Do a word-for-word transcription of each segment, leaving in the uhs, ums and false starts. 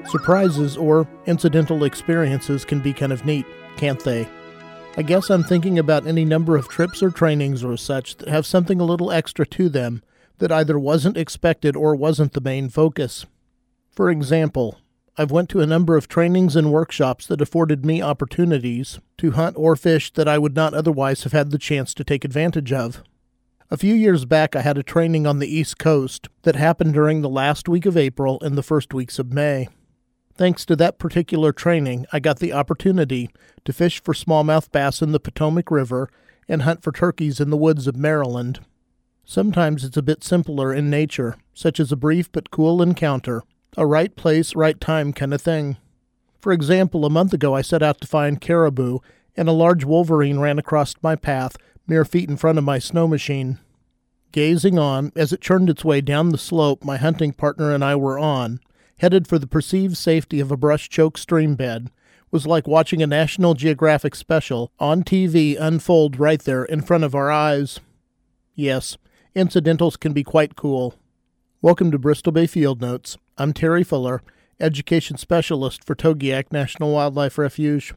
Surprises or incidental experiences can be kind of neat, can't they? I guess I'm thinking about any number of trips or trainings or such that have something a little extra to them that either wasn't expected or wasn't the main focus. For example, I've went to a number of trainings and workshops that afforded me opportunities to hunt or fish that I would not otherwise have had the chance to take advantage of. A few years back, I had a training on the East Coast that happened during the last week of April and the first weeks of May. Thanks to that particular training, I got the opportunity to fish for smallmouth bass in the Potomac River and hunt for turkeys in the woods of Maryland. Sometimes it's a bit simpler in nature, such as a brief but cool encounter, a right place, right time kind of thing. For example, a month ago I set out to find caribou, and a large wolverine ran across my path mere feet in front of my snow machine. Gazing on, as it churned its way down the slope my hunting partner and I were on, headed for the perceived safety of a brush-choked stream bed, was like watching a National Geographic special on T V unfold right there in front of our eyes. Yes, incidentals can be quite cool. Welcome to Bristol Bay Field Notes. I'm Terry Fuller, Education Specialist for Togiak National Wildlife Refuge.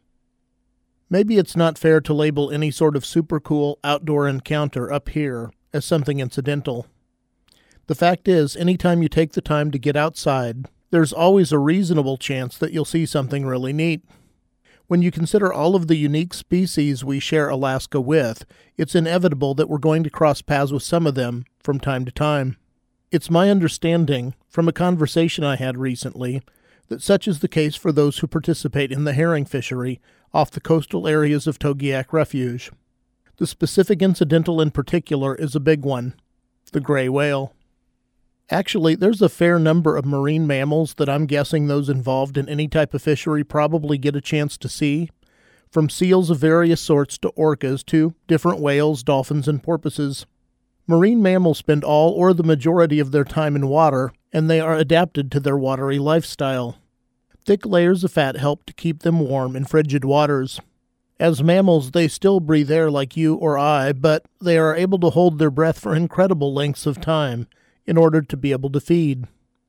Maybe it's not fair to label any sort of super cool outdoor encounter up here as something incidental. The fact is, anytime you take the time to get outside, there's always a reasonable chance that you'll see something really neat. When you consider all of the unique species we share Alaska with, it's inevitable that we're going to cross paths with some of them from time to time. It's my understanding, from a conversation I had recently, that such is the case for those who participate in the herring fishery off the coastal areas of Togiak Refuge. The specific incidental in particular is a big one, the gray whale. Actually, there's a fair number of marine mammals that I'm guessing those involved in any type of fishery probably get a chance to see, from seals of various sorts to orcas to different whales, dolphins, and porpoises. Marine mammals spend all or the majority of their time in water, and they are adapted to their watery lifestyle. Thick layers of fat help to keep them warm in frigid waters. As mammals, they still breathe air like you or I, but they are able to hold their breath for incredible lengths of time in order to be able to feed.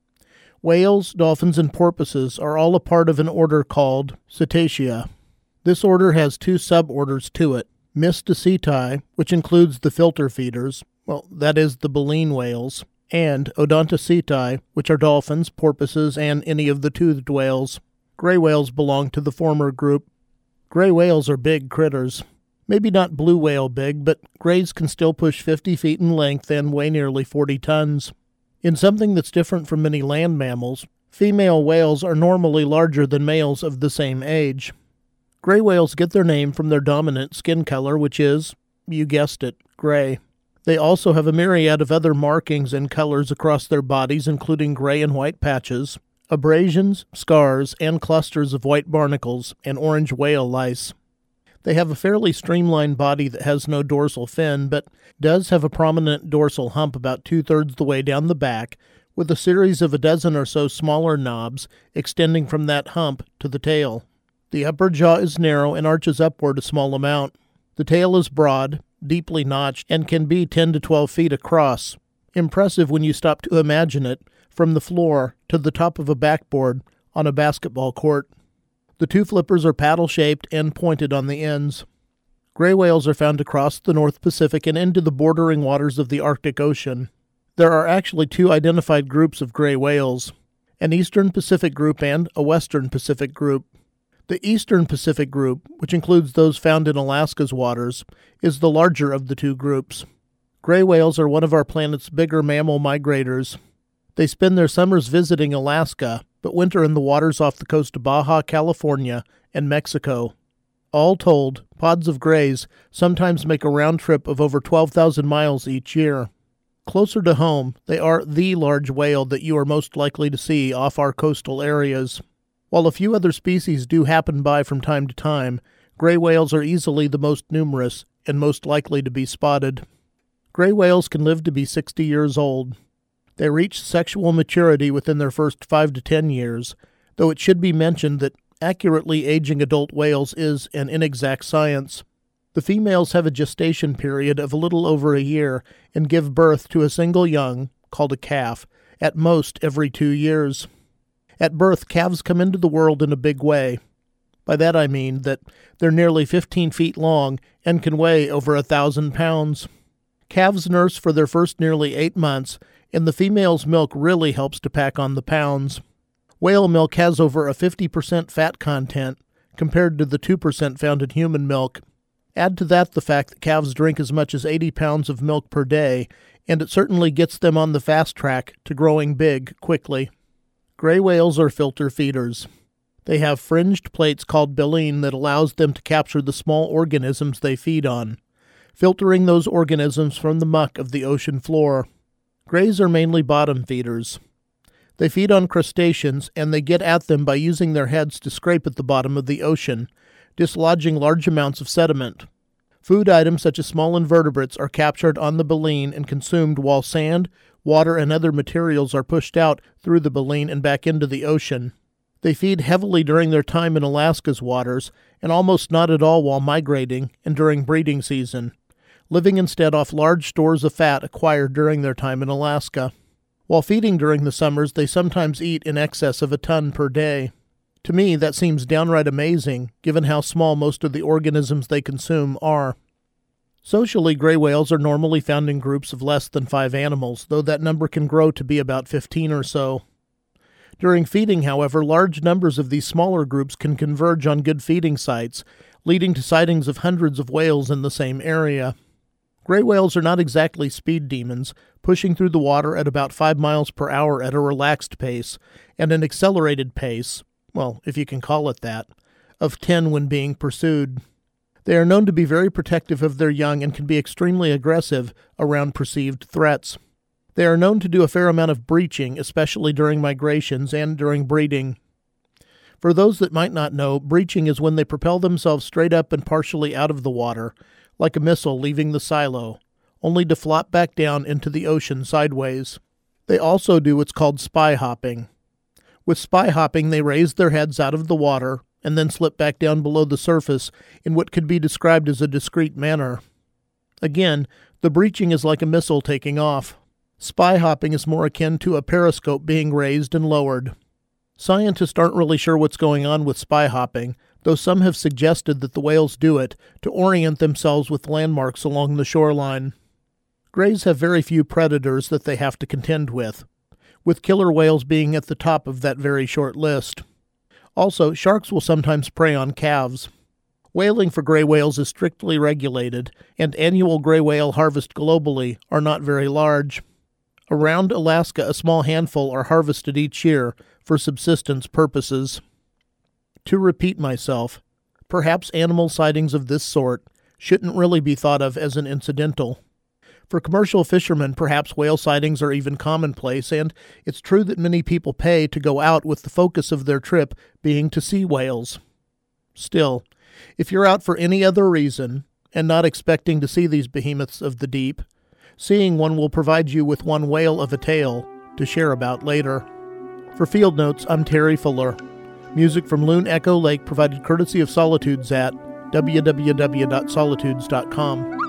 Whales, dolphins, and porpoises are all a part of an order called Cetacea. This order has two suborders to it, Mysticeti, which includes the filter feeders, well, that is the baleen whales, and Odontoceti, which are dolphins, porpoises, and any of the toothed whales. Gray whales belong to the former group. Gray whales are big critters. Maybe not blue whale big, but grays can still push fifty feet in length and weigh nearly forty tons. In something that's different from many land mammals, female whales are normally larger than males of the same age. Gray whales get their name from their dominant skin color, which is, you guessed it, gray. They also have a myriad of other markings and colors across their bodies, including gray and white patches, abrasions, scars, and clusters of white barnacles and orange whale lice. They have a fairly streamlined body that has no dorsal fin, but does have a prominent dorsal hump about two-thirds the way down the back, with a series of a dozen or so smaller knobs extending from that hump to the tail. The upper jaw is narrow and arches upward a small amount. The tail is broad, deeply notched, and can be ten to twelve feet across. Impressive when you stop to imagine it, from the floor to the top of a backboard on a basketball court. The two flippers are paddle-shaped and pointed on the ends. Gray whales are found across the North Pacific and into the bordering waters of the Arctic Ocean. There are actually two identified groups of gray whales, an Eastern Pacific group and a Western Pacific group. The Eastern Pacific group, which includes those found in Alaska's waters, is the larger of the two groups. Gray whales are one of our planet's bigger mammal migrators. They spend their summers visiting Alaska, but winter in the waters off the coast of Baja California and Mexico. All told, pods of grays sometimes make a round trip of over twelve thousand miles each year. Closer to home, they are the large whale that you are most likely to see off our coastal areas. While a few other species do happen by from time to time, gray whales are easily the most numerous and most likely to be spotted. Gray whales can live to be sixty years old. They reach sexual maturity within their first five to ten years, though it should be mentioned that accurately aging adult whales is an inexact science. The females have a gestation period of a little over a year and give birth to a single young, called a calf, at most every two years. At birth, calves come into the world in a big way. By that I mean that they're nearly fifteen feet long and can weigh over a thousand pounds. Calves nurse for their first nearly eight months, and the female's milk really helps to pack on the pounds. Whale milk has over a fifty percent fat content, compared to the two percent found in human milk. Add to that the fact that calves drink as much as eighty pounds of milk per day, and it certainly gets them on the fast track to growing big quickly. Gray whales are filter feeders. They have fringed plates called baleen that allows them to capture the small organisms they feed on, filtering those organisms from the muck of the ocean floor. Grays are mainly bottom feeders. They feed on crustaceans, and they get at them by using their heads to scrape at the bottom of the ocean, dislodging large amounts of sediment. Food items such as small invertebrates are captured on the baleen and consumed, while sand, water, and other materials are pushed out through the baleen and back into the ocean. They feed heavily during their time in Alaska's waters, and almost not at all while migrating and during breeding season, living instead off large stores of fat acquired during their time in Alaska. While feeding during the summers, they sometimes eat in excess of a ton per day. To me, that seems downright amazing, given how small most of the organisms they consume are. Socially, gray whales are normally found in groups of less than five animals, though that number can grow to be about fifteen or so. During feeding, however, large numbers of these smaller groups can converge on good feeding sites, leading to sightings of hundreds of whales in the same area. Gray whales are not exactly speed demons, pushing through the water at about five miles per hour at a relaxed pace, and an accelerated pace, well, if you can call it that, of ten when being pursued. They are known to be very protective of their young and can be extremely aggressive around perceived threats. They are known to do a fair amount of breaching, especially during migrations and during breeding. For those that might not know, breaching is when they propel themselves straight up and partially out of the water, like a missile leaving the silo, only to flop back down into the ocean sideways. They also do what's called spy hopping. With spy hopping, they raise their heads out of the water and then slip back down below the surface in what could be described as a discreet manner. Again, the breaching is like a missile taking off. Spy hopping is more akin to a periscope being raised and lowered. Scientists aren't really sure what's going on with spy hopping, though some have suggested that the whales do it to orient themselves with landmarks along the shoreline. Grays have very few predators that they have to contend with, with killer whales being at the top of that very short list. Also, sharks will sometimes prey on calves. Whaling for gray whales is strictly regulated, and annual gray whale harvests globally are not very large. Around Alaska, a small handful are harvested each year for subsistence purposes. To repeat myself, perhaps animal sightings of this sort shouldn't really be thought of as an incidental. For commercial fishermen, perhaps whale sightings are even commonplace, and it's true that many people pay to go out with the focus of their trip being to see whales. Still, if you're out for any other reason, and not expecting to see these behemoths of the deep, seeing one will provide you with one whale of a tale to share about later. For Field Notes, I'm Terry Fuller. Music from Loon Echo Lake provided courtesy of Solitudes at w w w dot solitudes dot com.